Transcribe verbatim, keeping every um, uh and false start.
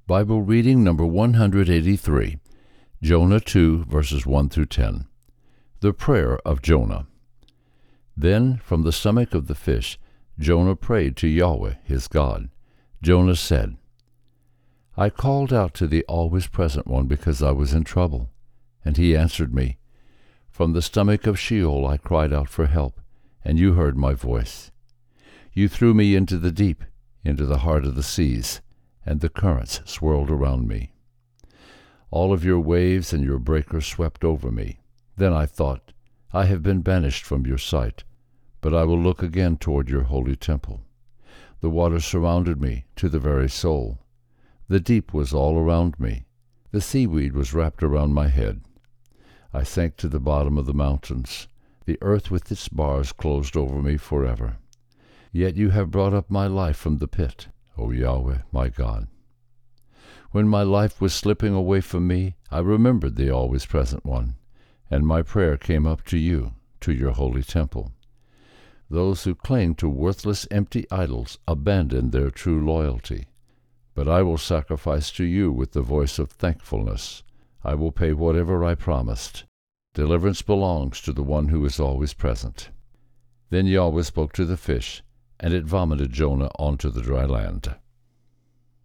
Bible reading number one hundred eighty-three, Jonah two, verses one through ten. The prayer of Jonah. Then from the stomach of the fish Jonah prayed to Yahweh his God. Jonah said, I called out to the always present one because I was in trouble, and he answered me. From the stomach of Sheol I cried out for help, and you heard my voice. You threw me into the deep, into the heart of the seas, and the currents swirled around me. All of your waves and your breakers swept over me. Then I thought, I have been banished from your sight, but I will look again toward your holy temple. The waters surrounded me to the very soul. The deep was all around me. The seaweed was wrapped around my head. I sank to the bottom of the mountains. The earth with its bars closed over me forever. Yet you have brought up my life from the pit, O Yahweh, my God. When my life was slipping away from me, I remembered the always present one, and my prayer came up to you, to your holy temple. Those who cling to worthless empty idols abandon their true loyalty. But I will sacrifice to you with the voice of thankfulness. I will pay whatever I promised. Deliverance belongs to the one who is always present. Then Yahweh spoke to the fish, and it vomited Jonah onto the dry land.